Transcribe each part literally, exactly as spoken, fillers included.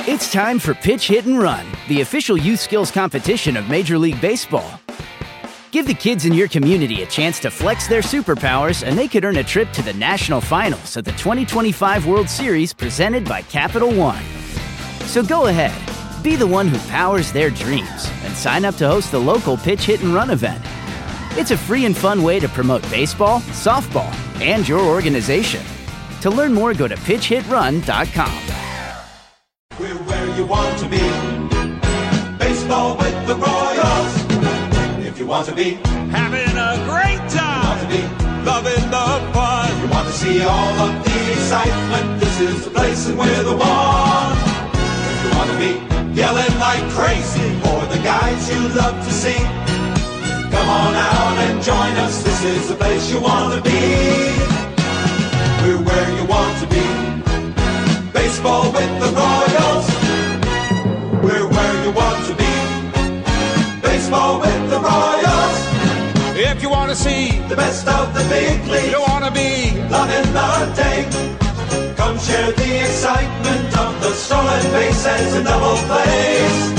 It's time for Pitch, Hit, and Run, the official youth skills competition of Major League Baseball. Give the kids in your community a chance to flex their superpowers, and they could earn a trip to the national finals of the twenty twenty-five World Series presented by Capital One. So go ahead, be the one who powers their dreams, and sign up to host the local Pitch, Hit, and Run event. It's a free and fun way to promote baseball, softball, and your organization. To learn more, go to pitch hit run dot com. We're where you want to be. Baseball with the Royals. If you want to be having a great time, you want to be loving the fun, you want to see all of the excitement, this is the place and we're the one. If you want to be yelling like crazy for the guys you love to see, come on out and join us, this is the place you want to be. We're where you want to be. Baseball with the Royals. We're where you want to be. Baseball with the Royals. If you want to see the best of the big leagues, you want to be loving the day. Come share the excitement of the stolen bases and double plays.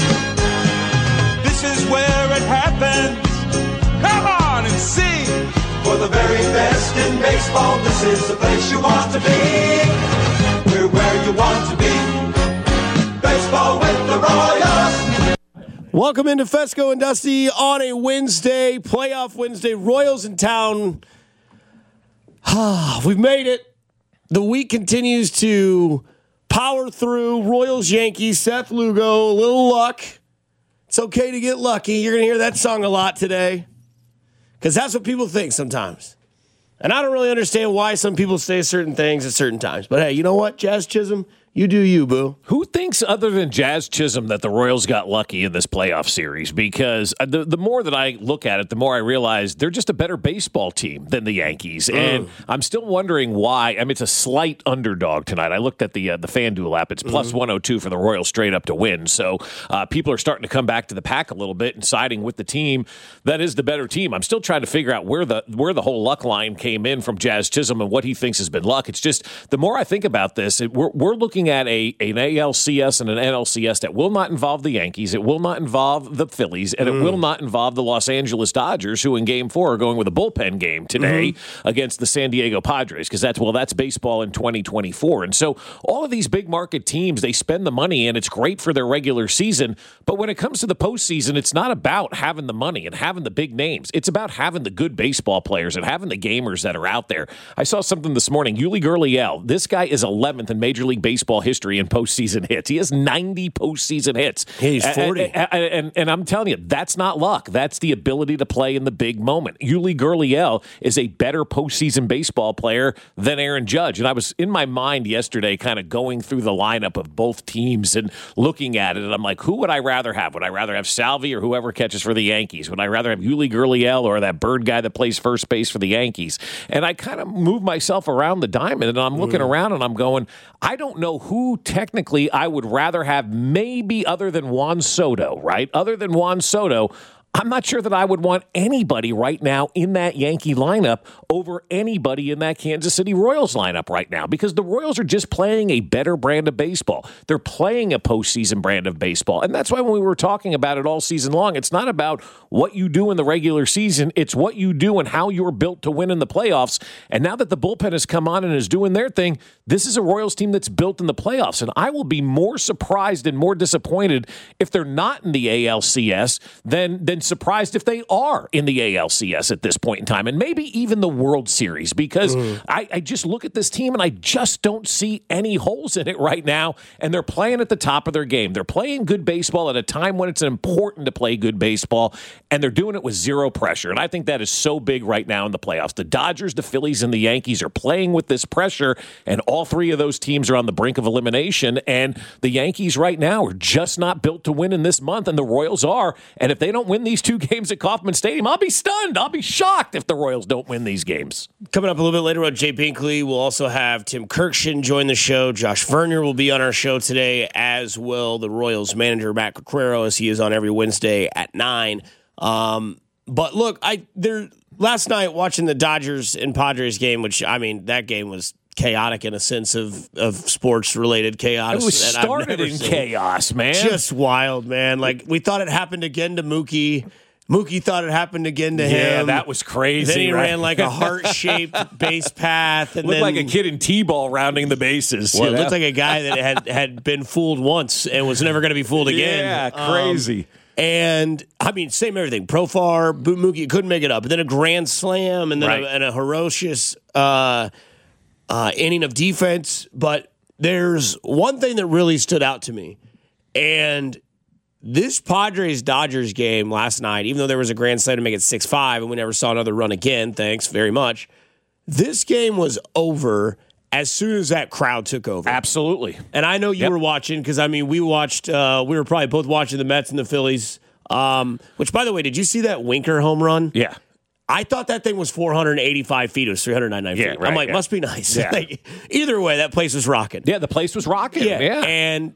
This is where it happens. Come on and see. For the very best in baseball, this is the place you want to be. We're where you want to be. Baseball with the Royals. Welcome into Fesco and Dusty on a Wednesday, playoff Wednesday. Royals in town. We've made it. The week continues to power through. Royals, Yankees, Seth Lugo, a little luck. It's okay to get lucky. You're going to hear that song a lot today because that's what people think sometimes. And I don't really understand why some people say certain things at certain times. But hey, you know what, Jazz Chisholm? You do you, boo. Who thinks other than Jazz Chisholm that the Royals got lucky in this playoff series? Because the, the more that I look at it, the more I realize they're just a better baseball team than the Yankees. Mm. And I'm still wondering why. I mean, it's a slight underdog tonight. I looked at the uh, the FanDuel app. It's plus mm. one oh two for the Royals straight up to win. So uh, people are starting to come back to the pack a little bit and siding with the team that is the better team. I'm still trying to figure out where the where the whole luck line came in from Jazz Chisholm and what he thinks has been luck. It's just the more I think about this, it, we're, we're looking at a an A L C S and an N L C S that will not involve the Yankees, it will not involve the Phillies, and mm. it will not involve the Los Angeles Dodgers, who in Game Four are going with a bullpen game today mm-hmm. against the San Diego Padres, because that's well, that's baseball in twenty twenty-four. And so all of these big market teams, they spend the money, and it's great for their regular season. But when it comes to the postseason, it's not about having the money and having the big names. It's about having the good baseball players and having the gamers that are out there. I saw something this morning. Yuli Gurriel, this guy is eleventh in Major League Baseball history in postseason hits. He has ninety postseason hits. He's forty. And, and, and, and I'm telling you, that's not luck. That's the ability to play in the big moment. Yuli Gurriel is a better postseason baseball player than Aaron Judge. And I was in my mind yesterday kind of going through the lineup of both teams and looking at it, and I'm like, who would I rather have? Would I rather have Salvi or whoever catches for the Yankees? Would I rather have Yuli Gurriel or that Bird guy that plays first base for the Yankees? And I kind of moved myself around the diamond, and I'm looking mm. around, and I'm going, I don't know who technically I would rather have, maybe other than Juan Soto, right? Other than Juan Soto, I'm not sure that I would want anybody right now in that Yankee lineup over anybody in that Kansas City Royals lineup right now, because the Royals are just playing a better brand of baseball. They're playing a postseason brand of baseball. And that's why when we were talking about it all season long, it's not about what you do in the regular season. It's what you do and how you're built to win in the playoffs. And now that the bullpen has come on and is doing their thing, this is a Royals team that's built in the playoffs. And I will be more surprised and more disappointed if they're not in the A L C S than, than surprised if they are in the A L C S at this point in time, and maybe even the World Series, because mm. I, I just look at this team and I just don't see any holes in it right now, and they're playing at the top of their game. They're playing good baseball at a time when it's important to play good baseball, and they're doing it with zero pressure, and I think that is so big right now in the playoffs. The Dodgers, the Phillies, and the Yankees are playing with this pressure, and all three of those teams are on the brink of elimination, and the Yankees right now are just not built to win in this month, and the Royals are, and if they don't win these two games at Kauffman Stadium, I'll be stunned. I'll be shocked if the Royals don't win these games. Coming up a little bit later on Jay Binkley, we'll also have Tim Kirkshin join the show. Josh Vernier will be on our show today, as will the Royals manager, Matt Quaquero, as he is on every Wednesday at nine. Um, but look, I there last night watching the Dodgers and Padres game, which, I mean, that game was chaotic in a sense of, of sports-related chaos. It was started in seen. chaos, man. Just wild, man. Like, we thought it happened again to Mookie. Mookie thought it happened again to him. Yeah, that was crazy. Then he right? ran like a heart-shaped base path. And looked then, like a kid in T-ball rounding the bases. Well, it looked like a guy that had, had been fooled once and was never going to be fooled again. Yeah, crazy. Um, and, I mean, same everything. Profar, Mookie couldn't make it up. And then a grand slam and then right. a, and a ferocious uh, uh, inning of defense. But there's one thing that really stood out to me. And this Padres-Dodgers game last night, even though there was a grand slam to make it six five and we never saw another run again, thanks very much, this game was over as soon as that crowd took over. Absolutely. And I know you yep. were watching because, I mean, we watched, uh, we were probably both watching the Mets and the Phillies, um, which, by the way, did you see that Winker home run? Yeah. I thought that thing was four hundred eighty-five feet. It was three hundred ninety-nine yeah, feet. right, I'm like, yeah. must be nice. Yeah. Like, either way, that place was rocking. Yeah, the place was rocking. Yeah. yeah. And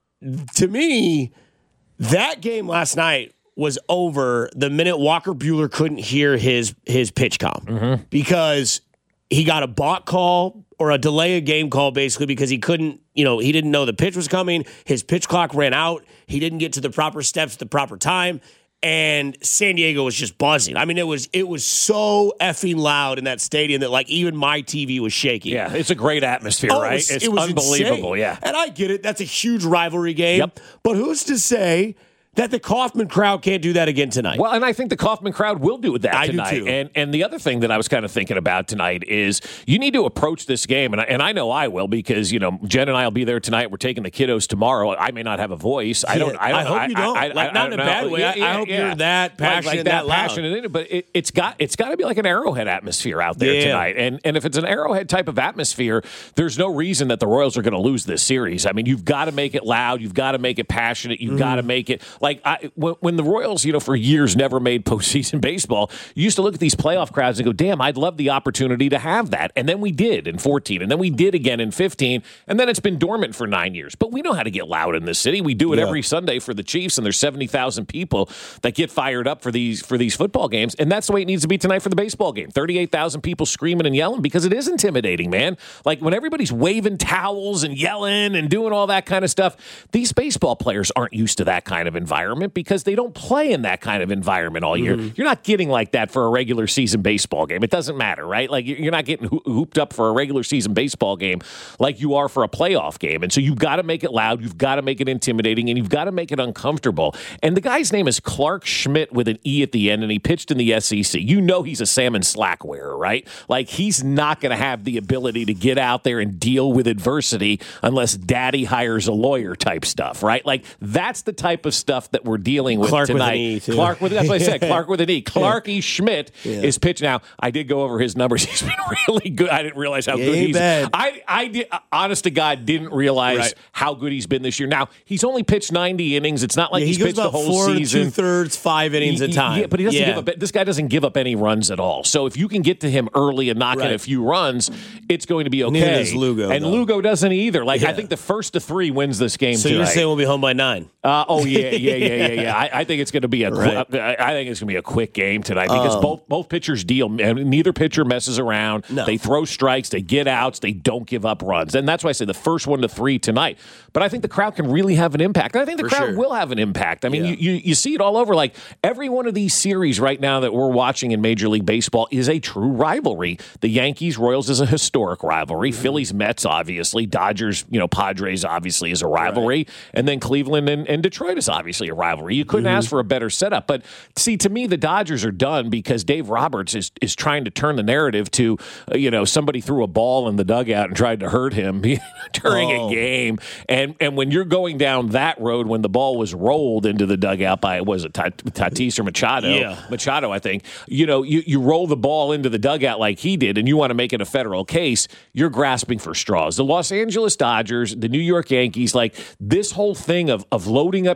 to me, that game last night was over the minute Walker Buehler couldn't hear his his pitch comp mm-hmm. because he got a balk call or a delay of game call basically because he couldn't, you know, he didn't know the pitch was coming. His pitch clock ran out. He didn't get to the proper steps at the proper time. And San Diego was just buzzing. I mean, it was it was so effing loud in that stadium that like even my T V was shaking. Yeah, it's a great atmosphere, oh, right? It was, it's it was unbelievable, insane. yeah. And I get it. That's a huge rivalry game. Yep. But who's to say that the Kauffman crowd can't do that again tonight? Well, and I think the Kauffman crowd will do that I tonight. do too. And and the other thing that I was kind of thinking about tonight is you need to approach this game, and I, and I know I will because you know Jen and I will be there tonight. We're taking the kiddos tomorrow. I may not have a voice. I don't. I, don't, I hope I, you don't. I, I, like, I, not I in a know. bad way. Yeah, I, yeah, I hope yeah. you're that passionate, like, like that, that loud. passionate in it. But it, it's got it's got to be like an Arrowhead atmosphere out there yeah. tonight. And and if it's an Arrowhead type of atmosphere, there's no reason that the Royals are going to lose this series. I mean, you've got to make it loud. You've got to make it passionate. You've mm. got to make it like I, when, when the Royals, you know. for years never made postseason baseball, you used to look at these playoff crowds and go, damn, I'd love the opportunity to have that. And then we did in fourteen, and then we did again in fifteen, and then it's been dormant for nine years. But we know how to get loud in this city. We do it yeah. every Sunday for the Chiefs, and there's seventy thousand people that get fired up for these for these football games, and that's the way it needs to be tonight for the baseball game. thirty-eight thousand people screaming and yelling because it is intimidating, man. Like when everybody's waving towels and yelling and doing all that kind of stuff, these baseball players aren't used to that kind of environment because they don't play in that kind of environment all year. Mm-hmm. You're not getting like that for a regular season baseball game. It doesn't matter, right? Like you're not getting ho- hooped up for a regular season baseball game like you are for a playoff game. And so you've got to make it loud, you've got to make it intimidating, and you've got to make it uncomfortable. And the guy's name is Clark Schmidt with an E at the end, and he pitched in the S E C. You know he's a salmon slack wearer, right? Like he's not going to have the ability to get out there and deal with adversity unless daddy hires a lawyer type stuff, right? Like that's the type of stuff that we're dealing with Clark tonight. With an E too. Clark with that's what I said. Clark with an E. Clark E. Schmidt yeah. is pitching now. I did go over his numbers. He's been really good. I didn't realize how yeah, good he's bad. I I did honest to God didn't realize right. how good he's been this year. Now he's only pitched ninety innings. It's not like yeah, he's he goes pitched about the whole four season. Two thirds, five innings he, a time. Yeah, but he doesn't yeah. give up. This guy doesn't give up any runs at all. So if you can get to him early and knock right. in a few runs, it's going to be okay. Neither does Lugo, and though. Lugo doesn't either. Like yeah. I think the first to three wins this game. So tonight. you're saying we'll be home by nine? Uh, oh yeah, yeah, yeah, yeah, yeah. I, I think it's going to be a. Right. Qu- I think it's going to be a quick game tonight because um, both both pitchers deal. And neither pitcher messes around. No. They throw strikes. They get outs. They don't give up runs. And that's why I say the first one to three tonight. But I think the crowd can really have an impact. And I think the For crowd sure. will have an impact. I mean, Yeah. you, you you see it all over. Like every one of these series right now that we're watching in Major League Baseball is a true rivalry. The Yankees Royals is a historic rivalry. Mm-hmm. Phillies Mets obviously. Dodgers you know Padres obviously is a rivalry. Right. And then Cleveland and, and Detroit is obviously a rivalry. You couldn't mm-hmm. ask for a better setup. But see, to me, the Dodgers are done because Dave Roberts is is trying to turn the narrative to uh, you know somebody threw a ball in the dugout and tried to hurt him during oh. a game. And and when you're going down that road, when the ball was rolled into the dugout by was it Tatis or Machado? Yeah. Machado, I think. You know, you you roll the ball into the dugout like he did, and you want to make it a federal case. You're grasping for straws. The Los Angeles Dodgers, the New York Yankees, like this whole thing of of loading up your payroll.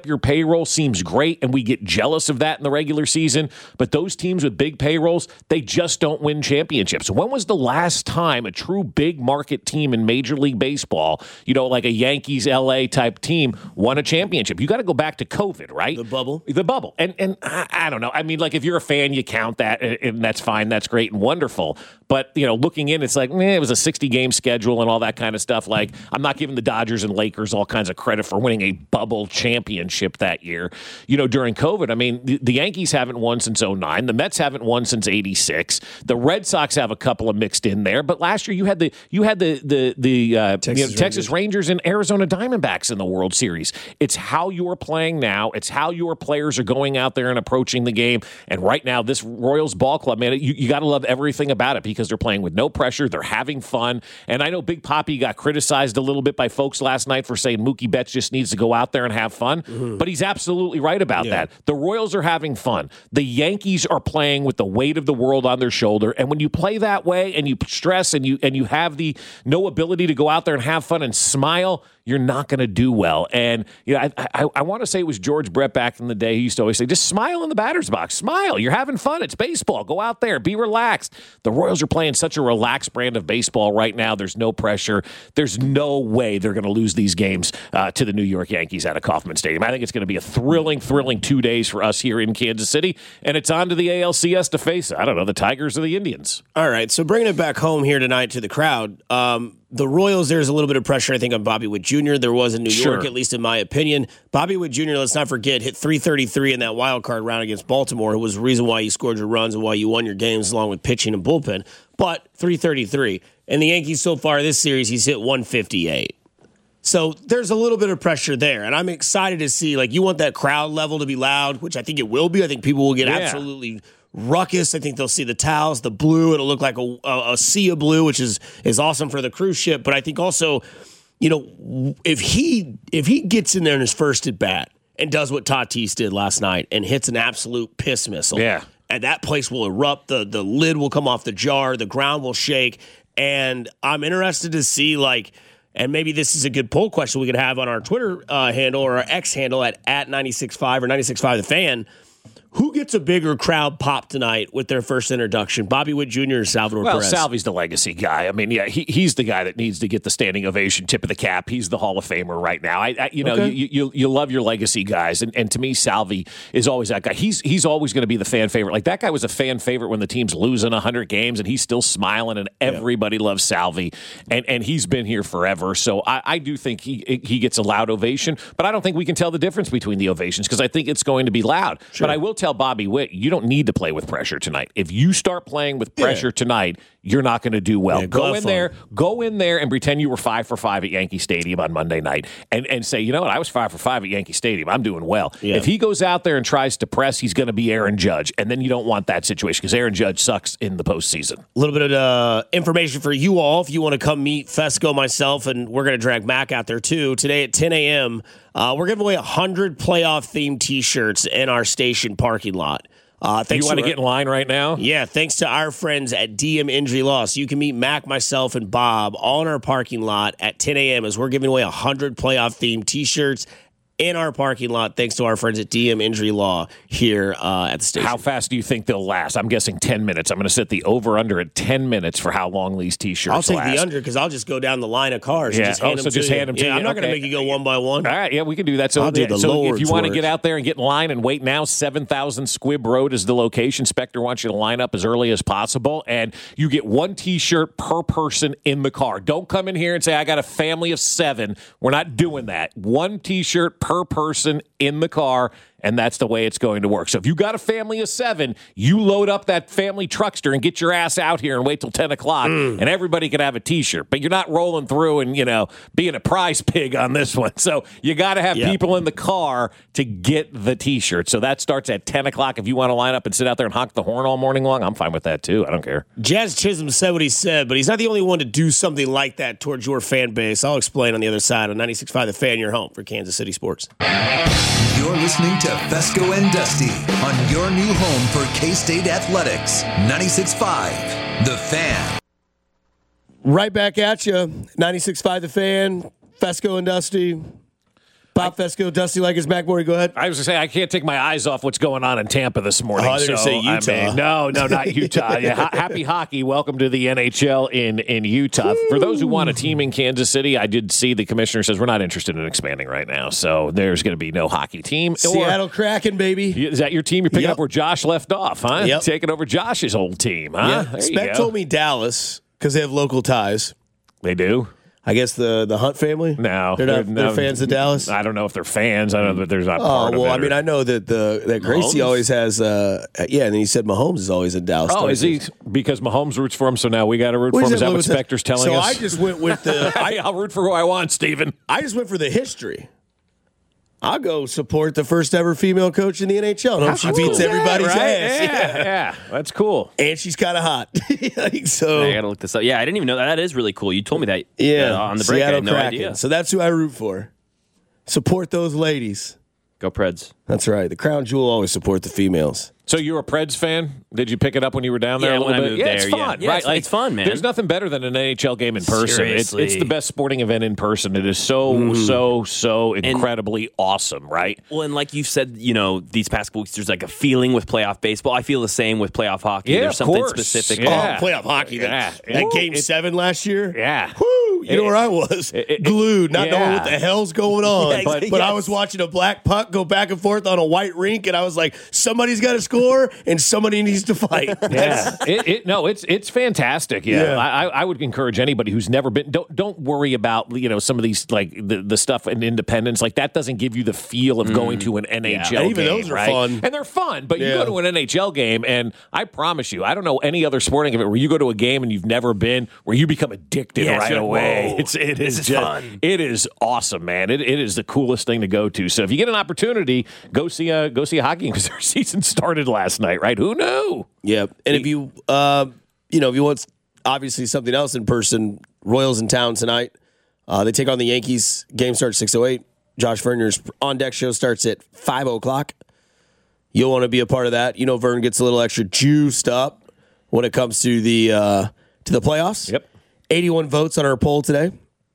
payroll seems great, and we get jealous of that in the regular season. But those teams with big payrolls, they just don't win championships. When was the last time a true big market team in Major League Baseball, you know, like a Yankees L A type team, won a championship? You got to go back to COVID, right? The bubble. The bubble. And and I, I don't know. I mean, like, if you're a fan, you count that, and that's fine. That's great and wonderful. But, you know, looking in, it's like, eh, it was a sixty-game schedule and all that kind of stuff. Like, I'm not giving the Dodgers and Lakers all kinds of credit for winning a bubble championship that year. You know, during COVID, I mean, the, the Yankees haven't won since oh nine. The Mets haven't won since eighty-six. The Red Sox have a couple of mixed in there. But last year, you had the you had the the the uh, Texas, you know, Rangers. Texas Rangers and Arizona Diamondbacks in the World Series. It's how you are playing now. It's how your players are going out there and approaching the game. And right now, this Royals ball club, man, you, you got to love everything about it because they're playing with no pressure. They're having fun. And I know Big Papi got criticized a little bit by folks last night for saying Mookie Betts just needs to go out there and have fun. Mm-hmm. But he's absolutely right about yeah. that. The Royals are having fun. The Yankees are playing with the weight of the world on their shoulder. And when you play that way and you stress and you and you have the no ability to go out there and have fun and smile, you're not going to do well. And you know, I, I, I want to say it was George Brett back in the day. He used to always say, just smile in the batter's box. Smile. You're having fun. It's baseball. Go out there. Be relaxed. The Royals are playing such a relaxed brand of baseball right now. There's no pressure. There's no way they're going to lose these games uh, to the New York Yankees out of Kauffman Stadium. I think it's going to be a thrilling, thrilling two days for us here in Kansas City. And it's on to the A L C S to face, I don't know, the Tigers or the Indians. All right, so bringing it back home here tonight to the crowd, um, the Royals, there's a little bit of pressure, I think, on Bobby Witt Junior There was in New Sure. York, at least in my opinion. Bobby Witt Junior, let's not forget, hit three thirty-three in that wild card round against Baltimore. It was the reason why you scored your runs and why you won your games along with pitching and bullpen. But three thirty-three. And the Yankees so far this series, he's hit one fifty-eight. So there's a little bit of pressure there. And I'm excited to see, like, you want that crowd level to be loud, which I think it will be. I think people will get Yeah. absolutely ruckus. I think they'll see the towels, the blue. It'll look like a, a, a sea of blue, which is is awesome for the cruise ship. But I think also, you know, if he if he gets in there in his first at bat and does what Tatis did last night and hits an absolute piss missile, Yeah. and that place will erupt. The the lid will come off the jar. The ground will shake. And I'm interested to see, like, and maybe this is a good poll question we could have on our Twitter uh, handle or our X handle at, at ninety-six point five or ninety-six point five The Fan. Who gets a bigger crowd pop tonight with their first introduction? Bobby Witt Junior or Salvador Well, Perez? Salvy's the legacy guy. I mean, yeah, he, he's the guy that needs to get the standing ovation, tip of the cap. He's the Hall of Famer right now. I, I you know, Okay. you, you you love your legacy guys, and, and to me, Salvy is always that guy. He's he's always going to be the fan favorite. Like, that guy was a fan favorite when the team's losing one hundred games, and he's still smiling, and everybody yeah. loves Salvy, and and he's been here forever. So I, I do think he he gets a loud ovation, but I don't think we can tell the difference between the ovations because I think it's going to be loud. Sure. But I will tell Bobby Witt, you don't need to play with pressure tonight. If you start playing with pressure yeah. tonight, you're not going to do well. Yeah, go go in there, go in there and pretend you were five for five at Yankee Stadium on Monday night and, and say, you know what, I was five for five at Yankee Stadium. I'm doing well. Yeah. If he goes out there and tries to press, he's going to be Aaron Judge. And then you don't want that situation because Aaron Judge sucks in the postseason. A little bit of uh, information for you all if you want to come meet Fesco, myself, and we're going to drag Mac out there too. Today at ten a.m., uh, we're giving away one hundred playoff-themed T-shirts in our station parking lot. Uh, thanks you want to our, get in line right now? Yeah, thanks to our friends at D M Injury Law. So you can meet Mac, myself, and Bob all in our parking lot at ten a.m. as we're giving away one hundred playoff-themed T-shirts in our parking lot, thanks to our friends at D M Injury Law here uh, at the station. How fast do you think they'll last? I'm guessing ten minutes. I'm going to set the over-under at ten minutes for how long these T-shirts I'll take last. the under because I'll just go down the line of cars Yeah. and just hand oh, them so to just you. hand them to yeah, you. I'm not okay. going to make you go one by one. All right, yeah, we can do that. So, I'll do the so if you Lord's want to work. get out there and get in line and wait now, seven thousand Squibb Road is the location. Spectre wants you to line up as early as possible, and you get one T-shirt per person in the car. Don't come in here and say, I got a family of seven. We're not doing that. One T-shirt per person in the car, and that's the way it's going to work. So if you got a family of seven, you load up that family truckster and get your ass out here and wait till ten o'clock, mm. and everybody can have a T-shirt. But you're not rolling through and, you know, being a prize pig on this one. So you got to have yep. people in the car to get the T-shirt. So that starts at ten o'clock. If you want to line up and sit out there and honk the horn all morning long, I'm fine with that too. I don't care. Jazz Chisholm said what he said, but he's not the only one to do something like that towards your fan base. I'll explain on the other side on ninety-six point five The Fan, your home for Kansas City sports. You're listening to Fesco and Dusty on your new home for K-State Athletics. ninety-six point five The Fan. Right back at you. ninety-six point five The Fan, Fesco and Dusty. Pop Fesco, Dusty Like his backboard. Go ahead. I was going to say, I can't take my eyes off what's going on in Tampa this morning. Oh, I thought so, you were gonna say Utah. I mean, no, no, not Utah. Yeah, ha- happy hockey. Welcome to the N H L in, in Utah. For those who want a team in Kansas City, I did see the commissioner says we're not interested in expanding right now. So there's going to be no hockey team. Seattle or, Kraken, baby. Is that your team? You're picking Yep. up where Josh left off, huh? Yep. Taking over Josh's old team, huh? Yeah. There you Spec go. told me Dallas because they have local ties. They do? I guess the the Hunt family. No. they're not. no, They're fans of Dallas. I don't know if they're fans. I don't know that there's not Oh part well, of it. I mean, or- I know that the that Gracie Mahomes? always has. Uh, yeah, and then he said Mahomes is always in Dallas. Oh, is he? Because Mahomes roots for him, so now we got to root What for him. does Is that have what to do with Specter's telling so us? I just went with the. I, I, I'll root for who I want, Steven. I just went for the history. I'll go support the first ever female coach in the N H L. And hope she beats everybody's right? ass. Yeah, yeah, that's cool. And she's kind of hot. like, so, I gotta look this up. Yeah, I didn't even know that. That is really cool. You told me that. yeah, uh, on the break. Seattle I had no Kraken. idea. So that's who I root for. Support those ladies. Go Preds. That's right. The crown jewel always support the females. So you're a Preds fan? Did you pick it up when you were down there Yeah, a little when I bit? moved yeah, it's there, fun, yeah. Yeah, right? it's- it's fun, man. There's nothing better than an N H L game in person. It's, it's Seriously. the best sporting event in person. It is so, Mm-hmm. so, so incredibly awesome, right? Well, and like you said, you know, these past couple weeks, there's like a feeling with playoff baseball. I feel the same with playoff hockey. Yeah, there's of something course. specific. Yeah. Oh, playoff hockey. Yeah. That, that Woo. game It- seven last year. Yeah. Woo! You know It- where I was? it- it- Glued, not yeah. knowing what the hell's going on. Yeah, but yes. but I was watching a black puck go back and forth on a white rink, and I was like, somebody's got to score, and somebody needs to fight. Yeah, it, it no, it's it's fantastic. Yeah, Yeah. I, I would encourage anybody who's never been. Don't don't worry about you know some of these like the, the stuff in Independence. Like that doesn't give you the feel of going to an N H L And even game. those are right? fun. and they're fun. But you Yeah. go to an N H L game, and I promise you, I don't know any other sporting event where you go to a game and you've never been, where you become addicted Yeah, it's right like, away. whoa, It's it this is is just, fun. It is awesome, man. It, it is the coolest thing to go to. So if you get an opportunity, go see a go see a hockey game because their season started last night. Right? Who knew? Yep. And if you, uh, you know, if you want obviously something else in person, Royals in town tonight. Uh, they take on the Yankees. Game starts six oh eight. Josh Verner's on deck show starts at five o'clock. You'll want to be a part of that. You know, Vern gets a little extra juiced up when it comes to the uh, to the playoffs. Yep. eighty-one votes on our poll today.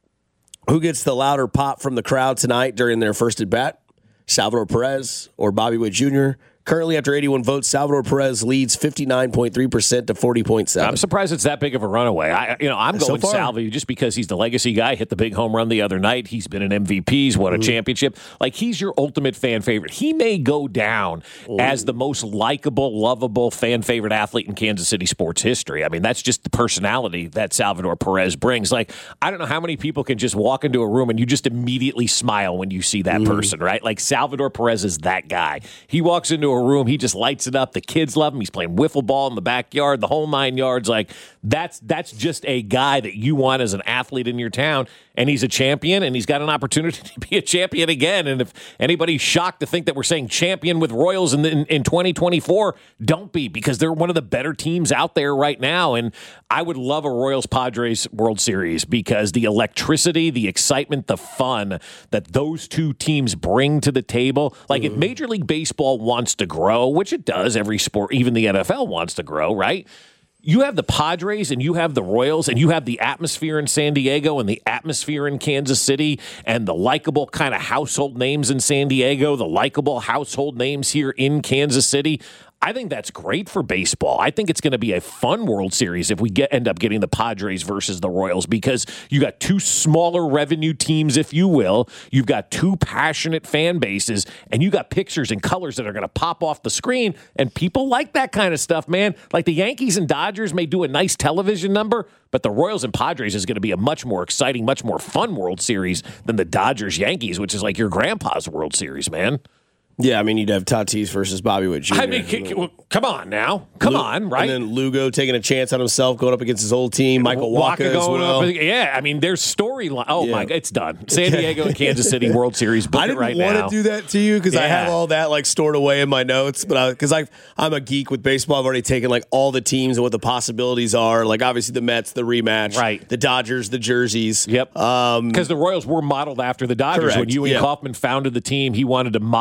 Who gets the louder pop from the crowd tonight during their first at bat? Salvador Perez or Bobby Witt Junior? Currently, after eighty-one votes, Salvador Perez leads fifty-nine point three percent to forty point seven. I'm surprised it's that big of a runaway. I, you know, I'm So going far. Salvi just because he's the legacy guy. Hit the big home run the other night. He's been an M V P. He's won a championship. Like he's your ultimate fan favorite. He may go down as the most likable, lovable fan favorite athlete in Kansas City sports history. I mean, that's just the personality that Salvador Perez brings. Like I don't know how many people can just walk into a room and you just immediately smile when you see that person, right? Like Salvador Perez is that guy. He walks into a room, he just lights it up. The kids love him. He's playing wiffle ball in the backyard, the whole nine yards. Like that's that's just a guy that you want as an athlete in your town. And he's a champion, and he's got an opportunity to be a champion again. And if anybody's shocked to think that we're saying champion with Royals in, the, in, in twenty twenty-four, don't be, because they're one of the better teams out there right now. And I would love a Royals-Padres World Series because the electricity, the excitement, the fun that those two teams bring to the table. Like if Major League Baseball wants to grow, which it does, every sport, even the N F L wants to grow, right? You have the Padres and you have the Royals and you have the atmosphere in San Diego and the atmosphere in Kansas City and the likable kind of household names in San Diego, the likable household names here in Kansas City. I think that's great for baseball. I think it's going to be a fun World Series if we get end up getting the Padres versus the Royals because you got two smaller revenue teams, if you will. You've got two passionate fan bases, and you got pictures and colors that are going to pop off the screen, and people like that kind of stuff, man. Like the Yankees and Dodgers may do a nice television number, but the Royals and Padres is going to be a much more exciting, much more fun World Series than the Dodgers-Yankees, which is like your grandpa's World Series, man. Yeah, I mean, you'd have Tatis versus Bobby Witt Junior I mean, c- c- well, come on now. Come Lu- on, right? And then Lugo taking a chance on himself, going up against his old team, Michael Wacha as going well. up. Yeah, I mean, there's storyline. Oh, Yeah. my God, it's done. San Diego and Kansas City World Series. Book I it didn't right want now. to do that to you because I Yeah. have all that like stored away in my notes, but because I, I'm a geek with baseball, I've already taken like all the teams and what the possibilities are. Like obviously the Mets, the rematch, Right. The Dodgers, the jerseys. Yep. Um, Because the Royals were modeled after the Dodgers. Correct, When Ewing yeah. Kauffman founded the team, he wanted to model the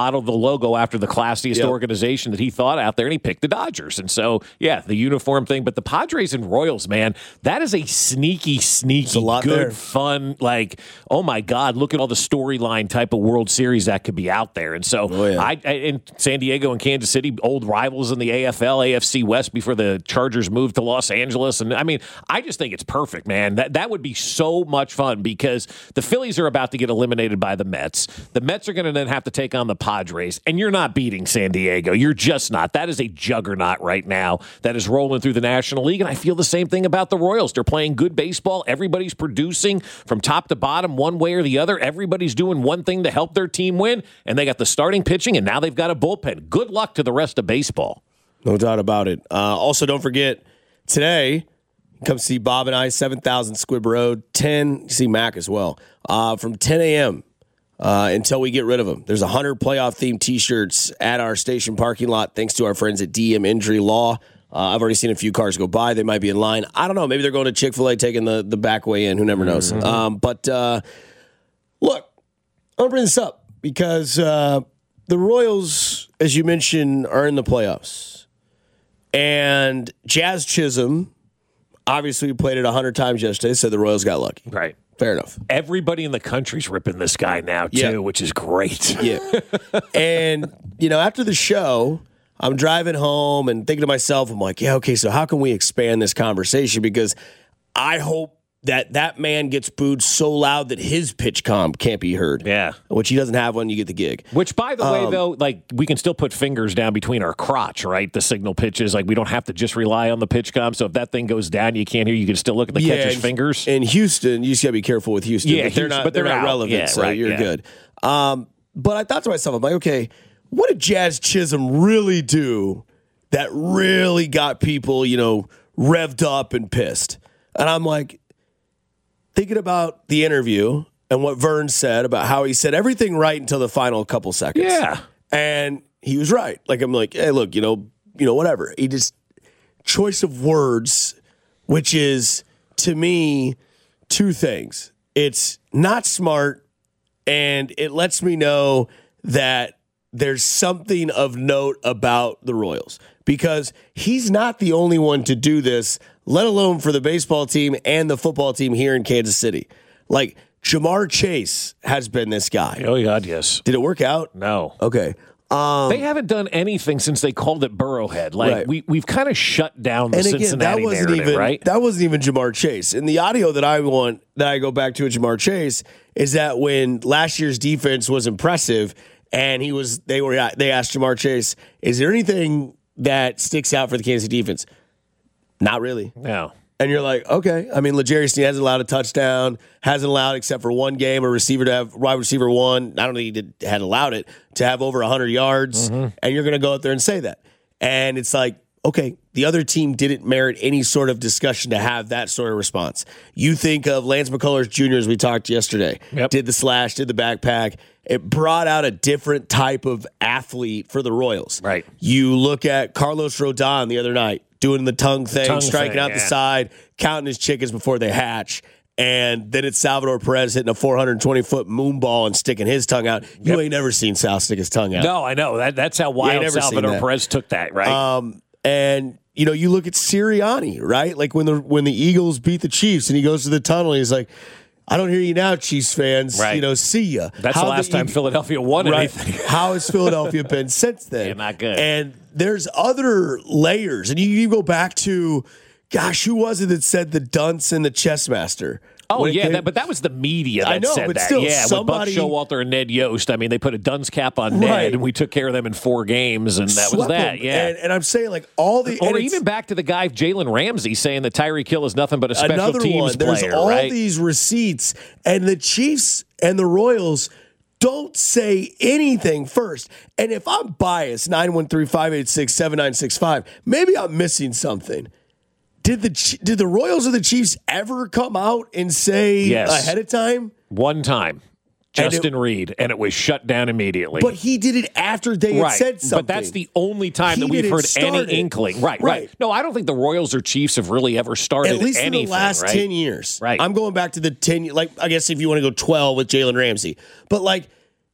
logo after the classiest Yep. organization that he thought out there, and he picked the Dodgers. And so, yeah, the uniform thing. But the Padres and Royals, man, that is a sneaky, sneaky, a lot good, there. fun, like, oh my God, look at all the storyline type of World Series that could be out there. And so, Oh, yeah. I, I in San Diego and Kansas City, old rivals in the A F L, A F C West before the Chargers moved to Los Angeles. And I mean, I just think it's perfect, man. That that would be so much fun because the Phillies are about to get eliminated by the Mets. The Mets are going to then have to take on the Padres, and you're not beating San Diego. You're just not. That is a juggernaut right now that is rolling through the National League, and I feel the same thing about the Royals. They're playing good baseball. Everybody's producing from top to bottom one way or the other. Everybody's doing one thing to help their team win, and they got the starting pitching, and now they've got a bullpen. Good luck to the rest of baseball. No doubt about it. Uh, also, don't forget, today, come see Bob and I, seven thousand Squibb Road, ten, see Mac as well, uh, from ten a.m. Uh, until we get rid of them. There's one hundred playoff-themed T-shirts at our station parking lot, thanks to our friends at D M Injury Law. Uh, I've already seen a few cars go by. They might be in line. I don't know. Maybe they're going to Chick-fil-A, taking the, the back way in. Who never knows? Mm-hmm. Um, but, uh, look, I want to bring this up because uh, the Royals, as you mentioned, are in the playoffs. And Jazz Chisholm, obviously, we played it one hundred times yesterday, so the Royals got lucky. Right. Fair enough. Everybody in the country's ripping this guy now, too, Yeah. which is great. Yeah. And, you know, after the show, I'm driving home and thinking to myself, I'm like, yeah, okay, so how can we expand this conversation? Because I hope that that man gets booed so loud that his pitch comp can't be heard. Yeah. Which he doesn't have when you get the gig. Which, by the way, Um, though, like we can still put fingers down between our crotch, right? The signal pitches, like we don't have to just rely on the pitch comp. So if that thing goes down, you can't hear. You can still look at the catcher's in, fingers. In Houston, you just got to be careful with Houston. Yeah, but they're Houston- not. but they're, they're not out. relevant, Yeah, so right, you're yeah. good. Um, but I thought to myself, I'm like, okay, what did Jazz Chisholm really do that really got people, you know, revved up and pissed? And I'm like, thinking about the interview and what Vern said about how he said everything right until the final couple seconds. Yeah. And he was right. Like, I'm like, hey, look, you know, you know, whatever. He just, choice of words, which is, to me, two things. It's not smart, and it lets me know that there's something of note about the Royals, because he's not the only one to do this, let alone for the baseball team and the football team here in Kansas City. Like, Jamar Chase has been this guy. Oh, God, yes. Did it work out? No. Okay. Um, They haven't done anything since they called it Burrowhead. Like Right. we we've kind of shut down the and again, Cincinnati that wasn't narrative, even right? that wasn't even Jamar Chase. And the audio that I want that I go back to at Jamar Chase is that when last year's defense was impressive, and he was they were they asked Jamar Chase, "Is there anything that sticks out for the Kansas City defense?" Not really. no. And you're like, okay. I mean, L'Jarius Sneed hasn't allowed a touchdown, hasn't allowed, except for one game, a receiver to have, wide receiver one, I don't think he did, had allowed it, to have over one hundred yards. Mm-hmm. And you're going to go out there and say that. And it's like, okay, the other team didn't merit any sort of discussion to have that sort of response. You think of Lance McCullers Junior, as we talked yesterday, Yep. did the slash, did the backpack. It brought out a different type of athlete for the Royals. Right. You look at Carlos Rodon the other night, doing the tongue thing, Tongue striking thing, out yeah. the side, counting his chickens before they hatch. And then it's Salvador Perez hitting a four hundred twenty foot moon ball and sticking his tongue out. You Yep. ain't never seen Sal stick his tongue out. No, I know. That that's how ain't wild never seen Salvador that. Perez took that, right? Um, and you know, you look at Sirianni, right? Like when the when the Eagles beat the Chiefs, and he goes to the tunnel, and he's like, "I don't hear you now, Chiefs fans. Right. You know, see ya." that's How the last time Eag- Philadelphia won Right. anything. How has Philadelphia been since then? Yeah, not good. And there's other layers, and you, you go back to, gosh, who was it that said the dunce and the chess master? Oh, When it yeah, came- that, but that was the media that I know, said but that. still, yeah, somebody- with Buck Showalter and Ned Yost. I mean, they put a dunce cap on Ned, Right. and we took care of them in four games, and that was Swept that. them. Yeah. And, and I'm saying, like, all the or and it's- even back to the guy Jalen Ramsey saying that Tyreek Hill is nothing but a special another teams one. There's player, all right? these receipts, and the Chiefs and the Royals don't say anything first. And if I'm biased, nine one three, five eight six, seven nine six five, maybe I'm missing something. Did the Ch- did the Royals or the Chiefs ever come out and say Yes. ahead of time? One time, And Justin it- Reed, and it was shut down immediately. But he did it after they had right. said something. But that's the only time He that we've didn't heard start any it. inkling. Right, right, Right. No, I don't think the Royals or Chiefs have really ever started At least anything, in the last right? ten years. Right. I'm going back to the ten, like, I guess if you want to go twelve with Jalen Ramsey. But, like,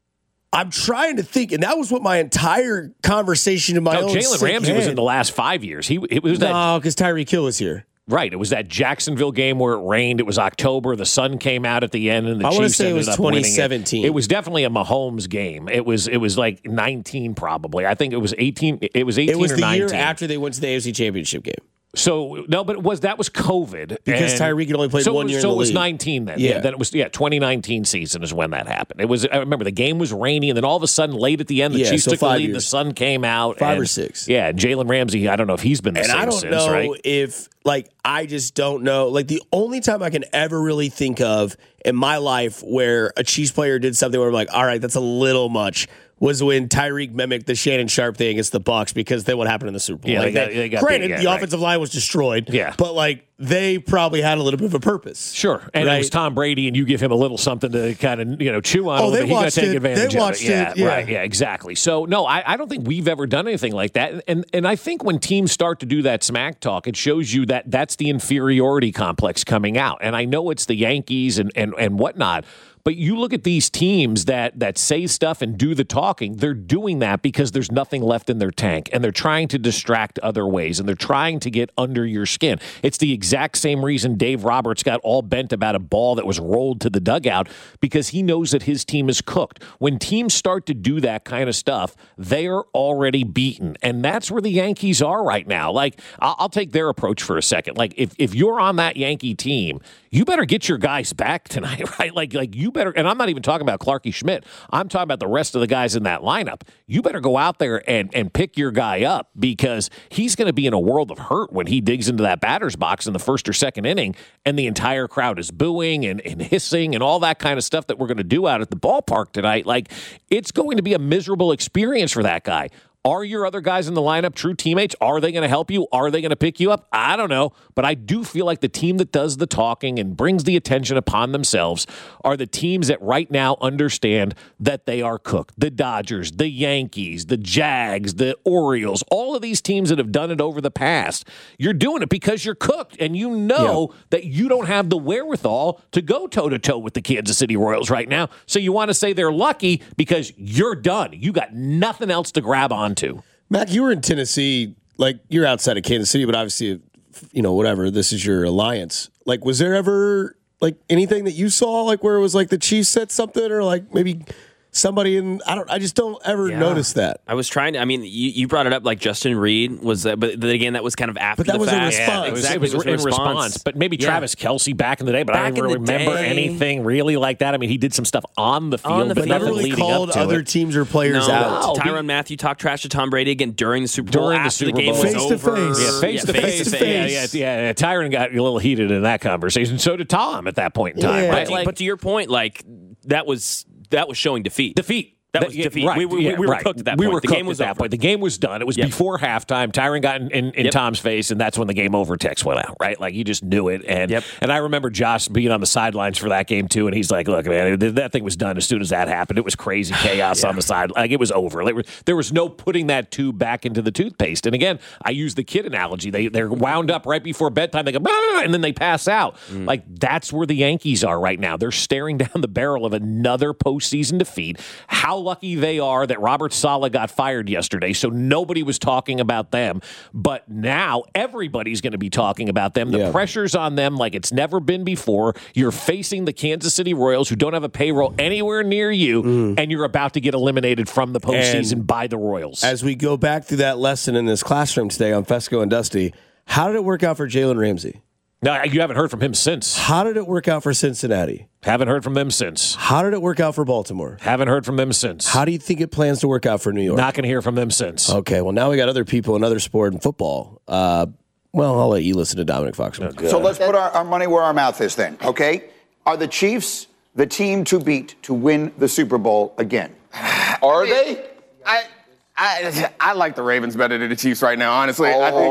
I'm trying to think, and that was what my entire conversation in my no, own Jalen Ramsey head. was in the last five years. He it was that. No, because Tyreek Hill was here. Right. It was that Jacksonville game where it rained. It was October. The sun came out at the end, and the I wanna Chiefs say it ended was up twenty winning seventeen. It. It was definitely a Mahomes game. It was It was like nineteen probably. I think it was eighteen. It was eighteen It was or the nineteen. year after they went to the A F C Championship game. So no, but it was that was COVID Because and Tyreek had only played so one it was, year in So the it was league. nineteen then. Yeah. Yeah. Then it was yeah. twenty nineteen season is when that happened. It was. I remember the game was rainy, and then all of a sudden, late at the end, the Yeah, Chiefs so took the five lead. years. The sun came out. Five and, or six. Yeah. Jalen Ramsey. I don't know if he's been the And same I don't since. know Right. if, like, I just don't know. Like, the only time I can ever really think of in my life where a Chiefs player did something where I'm like, all right, that's a little much, was when Tyreek mimicked the Shannon Sharp thing against the Bucs, because then what happened in the Super Bowl. Yeah, like they got- they got granted, beat, yeah, the right. offensive line was destroyed. Yeah. But, like, they probably had a little bit of a purpose. Sure, and right? it was Tom Brady, and you give him a little something to kind of you know chew on. Oh, a little they bit. He's going watched to take it. advantage They of watched it. Yeah, it. Yeah. right. Yeah, exactly. So no, I, I don't think we've ever done anything like that. And and I think when teams start to do that smack talk, it shows you that that's the inferiority complex coming out. And I know it's the Yankees and and and whatnot. But you look at these teams that that say stuff and do the talking, they're doing that because there's nothing left in their tank, and they're trying to distract other ways, and they're trying to get under your skin. It's the exact same reason Dave Roberts got all bent about a ball that was rolled to the dugout, because he knows that his team is cooked. When teams start to do that kind of stuff, they are already beaten, and that's where the Yankees are right now. Like, I'll, I'll take their approach for a second. Like, if, if you're on that Yankee team, you better get your guys back tonight, right? Like, like you better, and I'm not even talking about Clarkie Schmidt. I'm talking about the rest of the guys in that lineup. You better go out there and, and pick your guy up, because he's going to be in a world of hurt when he digs into that batter's box in the first or second inning, and the entire crowd is booing and, and hissing and all that kind of stuff that we're going to do out at the ballpark tonight. Like, it's going to be a miserable experience for that guy. Are your other guys in the lineup true teammates? Are they going to help you? Are they going to pick you up? I don't know. But I do feel like the team that does the talking and brings the attention upon themselves are the teams that right now understand that they are cooked. The Dodgers, the Yankees, the Jags, the Orioles, all of these teams that have done it over the past. You're doing it because you're cooked, and you know yeah. that you don't have the wherewithal to go toe-to-toe with the Kansas City Royals right now. So you want to say they're lucky because you're done. You got nothing else to grab on to. Mac, you were in Tennessee, like, you're outside of Kansas City, but obviously, you know, whatever, this is your alliance. Like, was there ever, like, anything that you saw, like, where it was like the Chiefs said something, or like maybe somebody in, I don't, I just don't ever yeah. notice that. I was trying to, I mean, you, you brought it up, like Justin Reed was, uh, but then again, that was kind of after But that the was a fact. response. Yeah, it was, Exactly, it was, it was in a response. response. But maybe Yeah. Travis Kelce back in the day, but Back I don't really in the remember day. anything really like that. I mean, he did some stuff on the field, On the but field. nothing Never really leading called up to other it. teams or players No, out. Tyrann Mathieu talked trash to Tom Brady again during the Super Bowl. During the after Super the game Bowl. was Face to over. face. Yeah, face to face face. to Yeah, face. yeah, yeah. Tyron got a little heated in that conversation. So did Tom at that point in time, Yeah. right? But, Like, but to your point, like that was that was showing defeat. defeat. That was yeah, defeat. Right, We- we- yeah, we were right. cooked at that We point. were The cooked game was at that over. point. The game was done. It was Yep. before halftime. Tyron got in, in, in Yep. Tom's face, and that's when the game over text went out, right? Like, you just knew it. And Yep. and I remember Josh being on the sidelines for that game, too, and he's like, look, man, that thing was done as soon as that happened. It was crazy chaos on the side. Like, it was over. Like, there was no putting that tube back into the toothpaste. And again, I use the kid analogy. They, they're wound up right before bedtime. They go, bah, and then they pass out. Mm. Like, that's where the Yankees are right now. They're staring down the barrel of another postseason defeat. How lucky they are that Robert Saleh got fired yesterday, so nobody was talking about them. But now everybody's going to be talking about them. The Yeah. pressure's on them like it's never been before. You're facing the Kansas City Royals, who don't have a payroll anywhere near you, Mm. and you're about to get eliminated from the postseason And by the Royals. As we go back through that lesson in this classroom today on Fesco and Dusty, how did it work out for Jalen Ramsey? Now, you haven't heard from him since. How did it work out for Cincinnati? Haven't heard from them since. How did it work out for Baltimore? Haven't heard from them since. How do you think it plans to work out for New York? Not going to hear from them since. Okay, well, now we got other people in other sport and football. Uh, well, I'll let you listen to Dominic Foxman. Oh, So let's put our, our money where our mouth is then, okay? Are the Chiefs the team to beat to win the Super Bowl again? Are they? I, I, I like the Ravens better than the Chiefs right now, honestly. I think,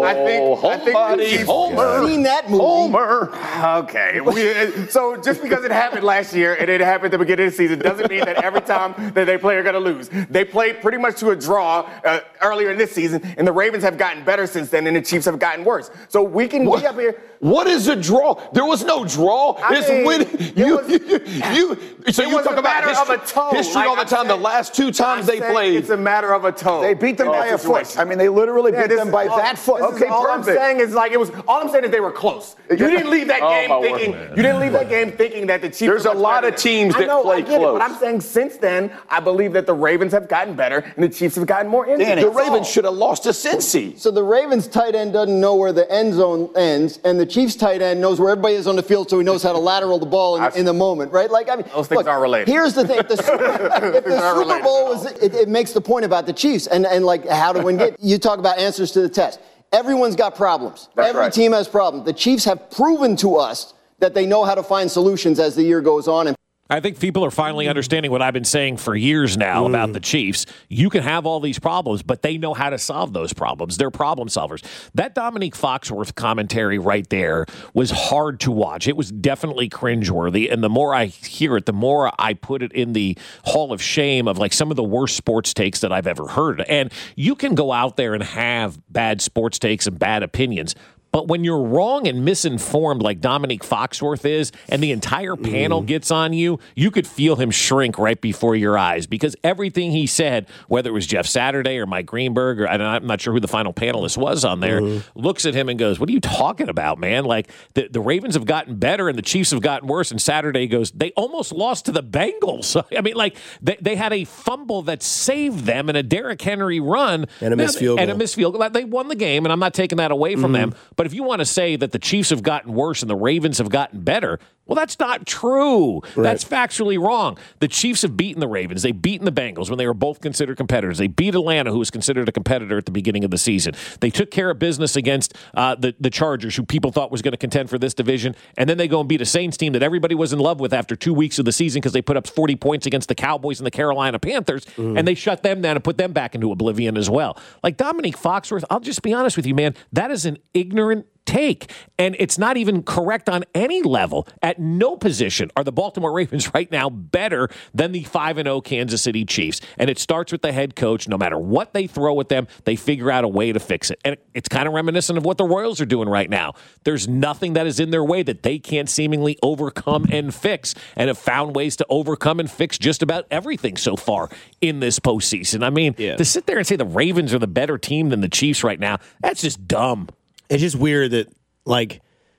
I think, I think buddy, the Chiefs, Homer. Seen that movie. Homer. Okay, we, so just because it happened last year and it happened at the beginning of the season doesn't mean that every time that they play are going to lose. They played pretty much to a draw uh, earlier in this season, and the Ravens have gotten better since then, and the Chiefs have gotten worse. So we can What, be up here. what is a draw? There was no draw. I It's mean, when it you, was- you, you, so it you was talk a about matter history, of a toe. history Like all the I time. said- the last two times I they said played. It's a matter of a toe. They beat them in by that a foot. situation. I mean, they literally Yeah, beat this them is by all- that foot. this is Okay, all perfect. I'm saying is like it was. All I'm saying is they were close. You didn't leave that Oh, game my word. thinking. You didn't leave that game thinking that the Chiefs. There's were a much lot better of than- teams I that know, play I get close. It, but I'm saying since then, I believe that the Ravens have gotten better and the Chiefs have gotten more injured. Danny. the That's all. Ravens should have lost to Cincy. So the Ravens tight end doesn't know where the end zone ends, and the Chiefs tight end knows where everybody is on the field, so he knows how to lateral the ball in, in the moment, right? Like, I mean, Those things look, aren't related. Here's the thing: if the, Super- if the aren't Super related Bowl at was, it, it makes the point about the Chiefs and and like how to win games. You talk about answers to the test. Everyone's got problems. That's Every right. team has problems. The Chiefs have proven to us that they know how to find solutions as the year goes on. And I think people are finally understanding what I've been saying for years now about the Chiefs. You can have all these problems, but they know how to solve those problems. They're problem solvers. That Dominique Foxworth commentary right there was hard to watch. It was definitely cringeworthy. And the more I hear it, the more I put it in the hall of shame of like some of the worst sports takes that I've ever heard. And you can go out there and have bad sports takes and bad opinions. But when you're wrong and misinformed like Dominique Foxworth is, and the entire panel gets on you, you could feel him shrink right before your eyes because everything he said, whether it was Jeff Saturday or Mike Greenberg, or I'm not sure who the final panelist was on there, mm-hmm. looks at him and goes, "What are you talking about, man? Like the, the Ravens have gotten better and the Chiefs have gotten worse." And Saturday goes, "They almost lost to the Bengals." I mean, like they, they had a fumble that saved them and a Derrick Henry run And a missed field and a goal. missed field goal. They won the game, and I'm not taking that away from mm-hmm. them. But if you want to say that the Chiefs have gotten worse and the Ravens have gotten better, well, that's not true. Right. That's factually wrong. The Chiefs have beaten the Ravens. They've beaten the Bengals when they were both considered competitors. They beat Atlanta, who was considered a competitor at the beginning of the season. They took care of business against uh, the, the Chargers, who people thought was going to contend for this division. And then they go and beat a Saints team that everybody was in love with after two weeks of the season because they put up forty points against the Cowboys and the Carolina Panthers. Mm. And they shut them down and put them back into oblivion as well. Like Dominique Foxworth, I'll just be honest with you, man, that is an ignorant take. And it's not even correct on any level. At no position are the Baltimore Ravens right now better than the five and oh Kansas City Chiefs. And it starts with the head coach. No matter what they throw at them, they figure out a way to fix it. And it's kind of reminiscent of what the Royals are doing right now. There's nothing that is in their way that they can't seemingly overcome and fix, and have found ways to overcome and fix just about everything so far in this postseason. I mean, yeah. to sit there and say the Ravens are the better team than the Chiefs right now, that's just dumb. It's just weird that, like,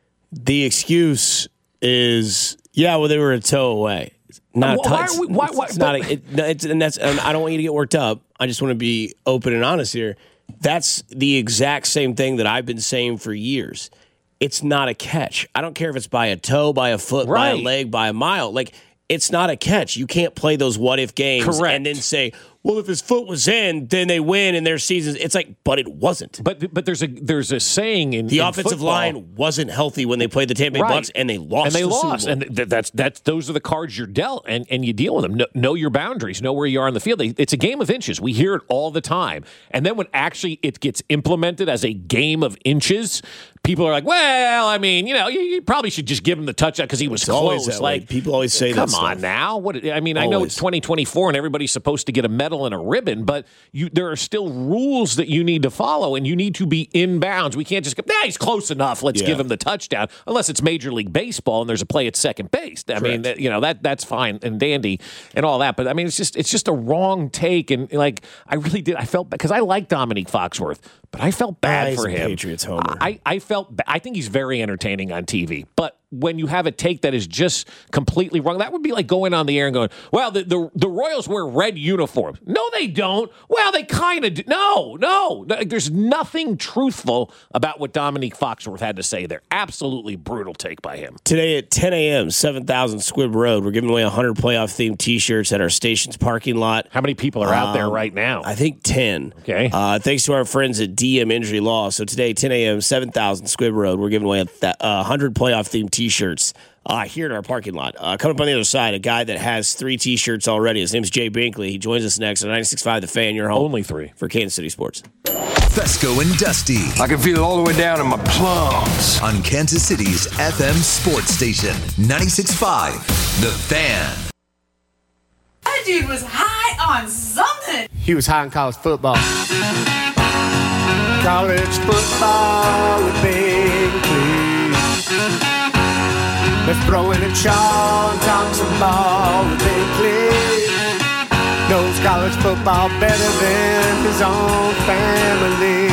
the excuse is, yeah, well, they were a toe away. It's not well, a why touch. are we, why, why, it's not a, it, no, it's, and that's, and I don't want you to get worked up. I just want to be open and honest here. That's the exact same thing that I've been saying for years. It's not a catch. I don't care if it's by a toe, by a foot, right. by a leg, by a mile. Like, it's not a catch. You can't play those what-if games Correct. and then say, well, if his foot was in, then they win in their seasons. It's like, but it wasn't. But but there's a there's a saying in the in offensive football, line wasn't healthy when they played the Tampa Bay right. Bucks, and they lost. And they the lost, Super Bowl. and th- that's that's those are the cards you're dealt, and, and you deal with them. Know, know your boundaries, know where you are on the field. It's a game of inches. We hear it all the time, and then when actually it gets implemented as a game of inches, people are like, well, I mean, you know, you, you probably should just give him the touchdown because he was It's always close. that Like way. People always say that. Come stuff. on now. What I mean, always. I know it's twenty twenty-four and everybody's supposed to get a medal and a ribbon, but you there are still rules that you need to follow, and you need to be in bounds. We can't just go, nah, he's close enough. Let's Yeah. give him the touchdown, unless it's Major League Baseball and there's a play at second base. I Correct. mean, that, you know that that's fine and dandy and all that, but I mean, it's just it's just a wrong take, and like I really did. I felt because I like Dominique Foxworth, but I felt bad Ah, he's for a him. Patriots homer. I I felt I think he's very entertaining on T V, but when you have a take that is just completely wrong, that would be like going on the air and going, well, the, the, the Royals wear red uniforms. No, they don't. Well, they kind of do. No, no. There's nothing truthful about what Dominique Foxworth had to say there. Absolutely brutal take by him. Today at ten a.m., seven thousand Squibb Road, we're giving away one hundred playoff-themed T-shirts at our station's parking lot. How many people are out um, there right now? I think ten. Okay. Uh, thanks to our friends at D M Injury Law. So today, ten a.m., seven thousand Squibb Road, we're giving away a th- uh, one hundred playoff-themed T-shirts uh, here at our parking lot. Uh, coming up on the other side, a guy that has three T-shirts already. His name's Jay Binkley. He joins us next on ninety-six point five The Fan. Your home. Only three. For Kansas City Sports. Fesco and Dusty. I can feel it all the way down in my plums. On Kansas City's F M sports station, ninety-six point five, The Fan. That dude was high on something. He was high on college football. College football with Binkley. They're throwing a chaw and talk some ball with Binkley. Knows college football better than his own family.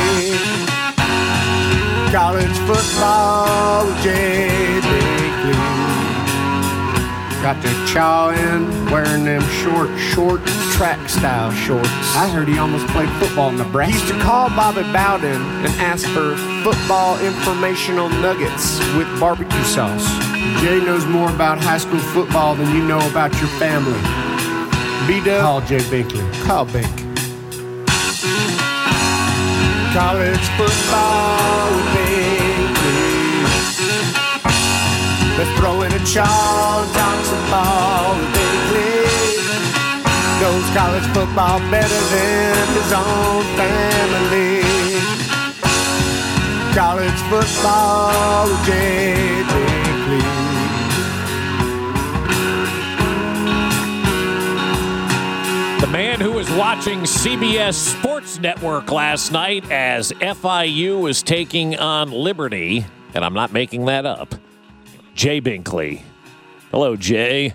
College football with Jay Binkley. Got their chawing, wearing them short, short track style shorts. I heard he almost played football in Nebraska. He used to call Bobby Bowden and ask for football informational nuggets with barbecue sauce. Jay knows more about high school football than you know about your family. B-Dub, call Jay Binkley. Call Bink. College football with Binkley. They're throwing a chaw and talk some ball with Binkley. Knows college football better than his own family. College football with Jay Binkley. The man who was watching C B S Sports Network last night as F I U was taking on Liberty, and I'm not making that up, Jay Binkley. Hello, Jay.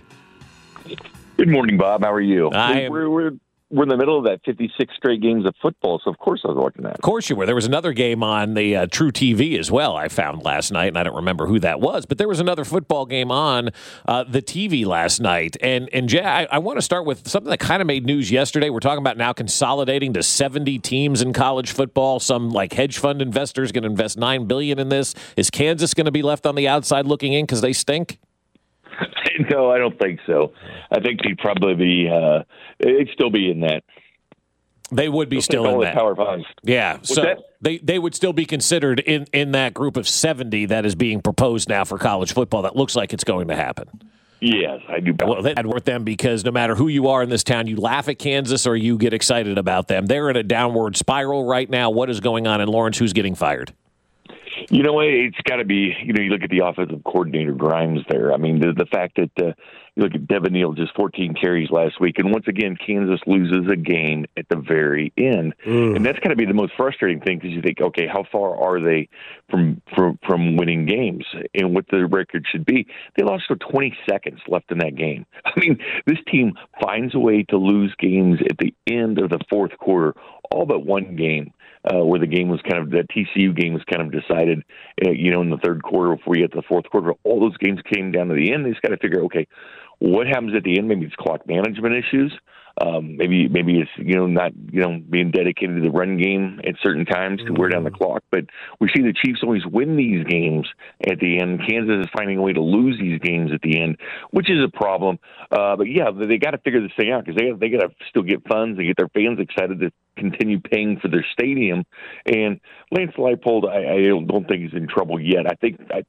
Good morning, Bob. How are you? I am, we're, we're, we're in the middle of that fifty-six straight games of football, so of course I was watching that. Of course you were. There was another game on the uh, True T V as well, I found last night, and I don't remember who that was, but there was another football game on uh, the T V last night. And, and Jay, I, I want to start with something that kind of made news yesterday. We're talking about now consolidating to seventy teams in college football. Some, like, hedge fund investors going to invest nine billion dollars in this. Is Kansas going to be left on the outside looking in because they stink? No, I don't think so. I think they'd probably be, uh, they'd still be in that. They would be still in that. Power five. Yeah, What's so that? they they would still be considered in, in that group of seventy that is being proposed now for college football. That looks like it's going to happen. Yes, I do. Well, that'd work them because no matter who you are in this town, you laugh at Kansas or you get excited about them. They're in a downward spiral right now. What is going on in Lawrence? Who's getting fired? You know, it's got to be, you know, you look at the offensive coordinator, Grimes, there. I mean, the, the fact that uh, you look at Devin Neal, just fourteen carries last week. And once again, Kansas loses a game at the very end. Mm. And that's got to be the most frustrating thing because you think, okay, how far are they from, from from winning games and what the record should be? They lost for twenty seconds left in that game. I mean, this team finds a way to lose games at the end of the fourth quarter, all but one game. Uh, where the game was kind of, the T C U game was kind of decided, uh, you know, in the third quarter before you get to the fourth quarter. All those games came down to the end. They just got to figure, okay, what happens at the end? Maybe it's clock management issues. Um, maybe maybe it's, you know, not, you know, being dedicated to the run game at certain times to wear down the clock. But we see the Chiefs always win these games at the end. Kansas is finding a way to lose these games at the end, which is a problem. Uh, but, yeah, they got to figure this thing out because they, they got to still get funds and get their fans excited to continue paying for their stadium. And Lance Leipold, I, I don't think he's in trouble yet. I think I,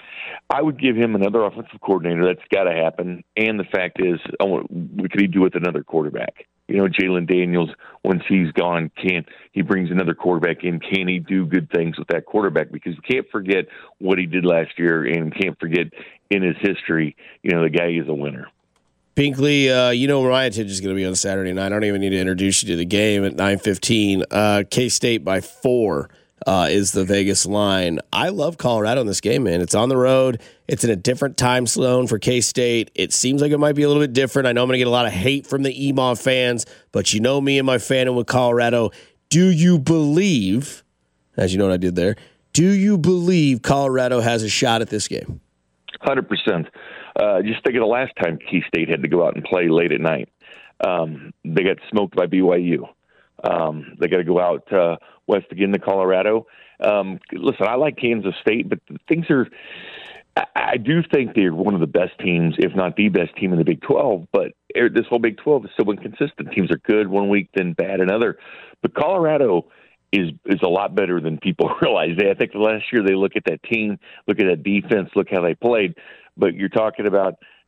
I would give him another offensive coordinator. That's got to happen. And the fact is, oh, what could he do with another quarterback? You know, Jalen Daniels, once he's gone, can he brings another quarterback in? Can he do good things with that quarterback? Because you can't forget what he did last year and can't forget in his history, you know, the guy is a winner. Binkley, uh, you know where my attention is going to be on Saturday night. I don't even need to introduce you to the game at nine fifteen. Uh, K-State by four uh, is the Vegas line. I love Colorado in this game, man. It's on the road. It's in a different time zone for K-State. It seems like it might be a little bit different. I know I'm going to get a lot of hate from the E M A W fans, but you know me and my fandom with Colorado. Do you believe, as you know what I did there, do you believe Colorado has a shot at this game? one hundred percent. Uh, just think of the last time K-State had to go out and play late at night. Um, they got smoked by B Y U. Um, they got to go out uh, west again to Colorado. Um, listen, I like Kansas State, but things are I, – I do think they're one of the best teams, if not the best team in the Big twelve, but this whole Big twelve is so inconsistent. Teams are good one week, then bad another. But Colorado is is a lot better than people realize. I think the last year they look at that team, look at that defense, look how they played. But you're talking about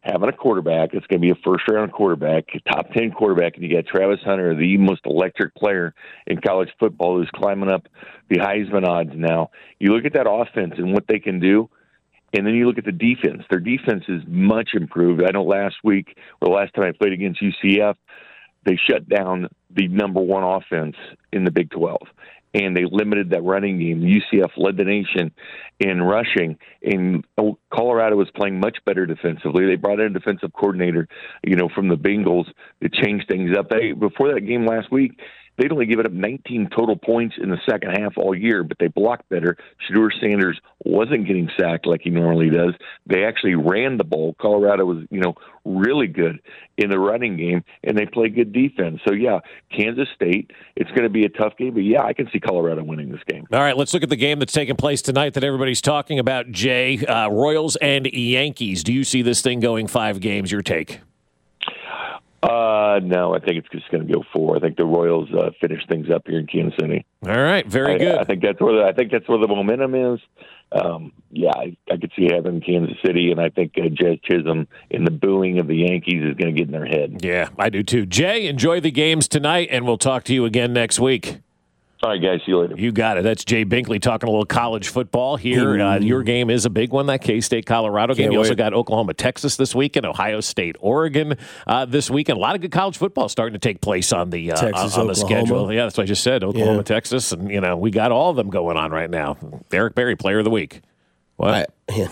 having a quarterback. It's going to be a first-round quarterback, a top ten quarterback, and you got Travis Hunter, the most electric player in college football, who's climbing up the Heisman odds now. You look at that offense and what they can do, and then you look at the defense. Their defense is much improved. I know last week, or the last time I played against U C F, they shut down the number one offense in the Big twelve. And they limited that running game. U C F led the nation in rushing, and Colorado was playing much better defensively. They brought in a defensive coordinator, you know, from the Bengals to change things up. They before that game last week, they'd only given up nineteen total points in the second half all year, but they blocked better. Shedeur Sanders wasn't getting sacked like he normally does. They actually ran the ball. Colorado was, you know, really good in the running game, and they play good defense. So, yeah, Kansas State, it's going to be a tough game, but, yeah, I can see Colorado winning this game. All right, let's look at the game that's taking place tonight that everybody's talking about, Jay. Uh, Royals and Yankees. Do you see this thing going five games? Your take? Uh, no, I think it's just going to go four. I think the Royals uh, finish things up here in Kansas City. All right, very I, good. I think that's where the, I think that's where the momentum is. Um, yeah, I, I could see having Kansas City, and I think uh, Jez Chisholm in the booing of the Yankees is going to get in their head. Yeah, I do too. Jay, enjoy the games tonight, and we'll talk to you again next week. All right, guys. See you later. You got it. That's Jay Binkley talking a little college football here. Uh, your game is a big one, that K-State Colorado game. Can't You also wait. got Oklahoma, Texas this weekend, Ohio State, Oregon uh, this weekend. A lot of good college football starting to take place on the uh, Texas, on the Oklahoma. schedule. Yeah, that's what I just said. Oklahoma, Yeah. Texas, and you know we got all of them going on right now. Eric Berry, Player of the Week. What? I, yeah.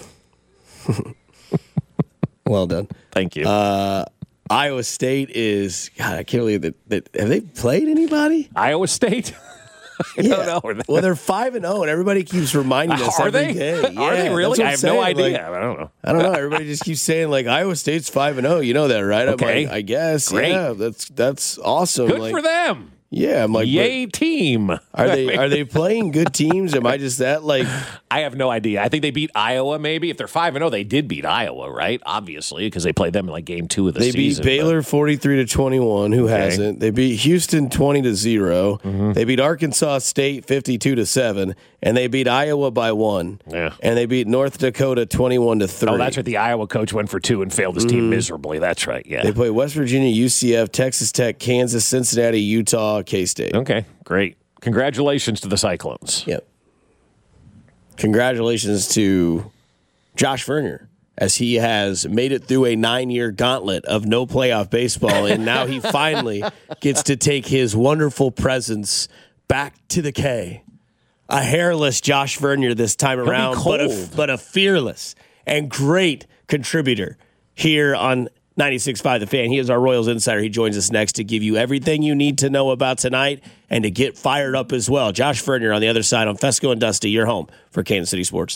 Well done. Thank you. Uh, Iowa State is, God, I can't believe that, that. Have they played anybody? Iowa State? I yeah. don't know. Well, they're five and zero, and everybody keeps reminding us Are every they? day. Are Yeah, they really? that's what I'm I have saying. no idea. Like, I don't know. I don't know. Everybody just keeps saying like Iowa State's five and zero. You know that, right? Okay. I'm like, I guess. Great. Yeah, that's that's awesome. Good like, for them. Yeah, I'm like, Yay, team. Are they are they playing good teams? Am I just that like? I have no idea. I think they beat Iowa. Maybe if they're five and zero, they did beat Iowa, right? Obviously, because they played them in like game two of the They season. beat Baylor forty three to twenty one. Who Okay. hasn't? They beat Houston twenty to zero. Mm-hmm. They beat Arkansas State fifty two to seven, and they beat Iowa by one. Yeah. And they beat North Dakota twenty one to three. Oh, that's right. The Iowa coach went for two and failed his team miserably. That's right. Yeah. They play West Virginia, U C F, Texas Tech, Kansas, Cincinnati, Utah, K-State. Okay, great. Congratulations to the Cyclones. Yep. Congratulations to Josh Vernier, as he has made it through a nine-year gauntlet of no playoff baseball, and now he finally gets to take his wonderful presence back to the K. A hairless Josh Vernier this time He'll be around, but a, cold. but a fearless and great contributor here on ninety-six point five The Fan. He is our Royals insider. He joins us next to give you everything you need to know about tonight and to get fired up as well. Josh Vernier on the other side on Fesco and Dusty, your home for Kansas City Sports.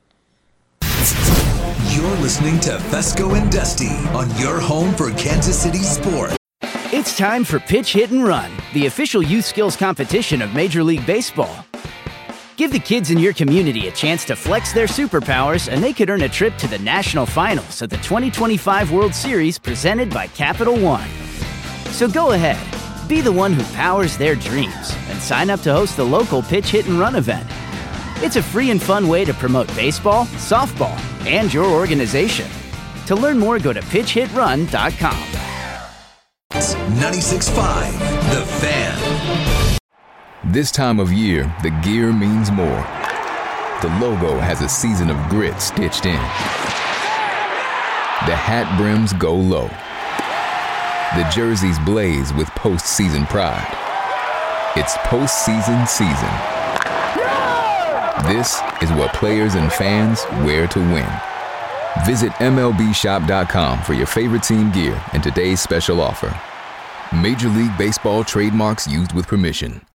You're listening to Fesco and Dusty on your home for Kansas City Sports. It's time for Pitch Hit and Run, the official youth skills competition of Major League Baseball. Give the kids in your community a chance to flex their superpowers, and they could earn a trip to the national finals of the twenty twenty-five World Series presented by Capital One. So go ahead, be the one who powers their dreams, and sign up to host the local Pitch Hit and Run event. It's a free and fun way to promote baseball, softball, and your organization. To learn more, go to pitch hit run dot com. ninety-six point five The Fan. This time of year, the gear means more. The logo has a season of grit stitched in. The hat brims go low. The jerseys blaze with postseason pride. It's postseason season. This is what players and fans wear to win. Visit M L B shop dot com for your favorite team gear and today's special offer. Major League Baseball trademarks used with permission.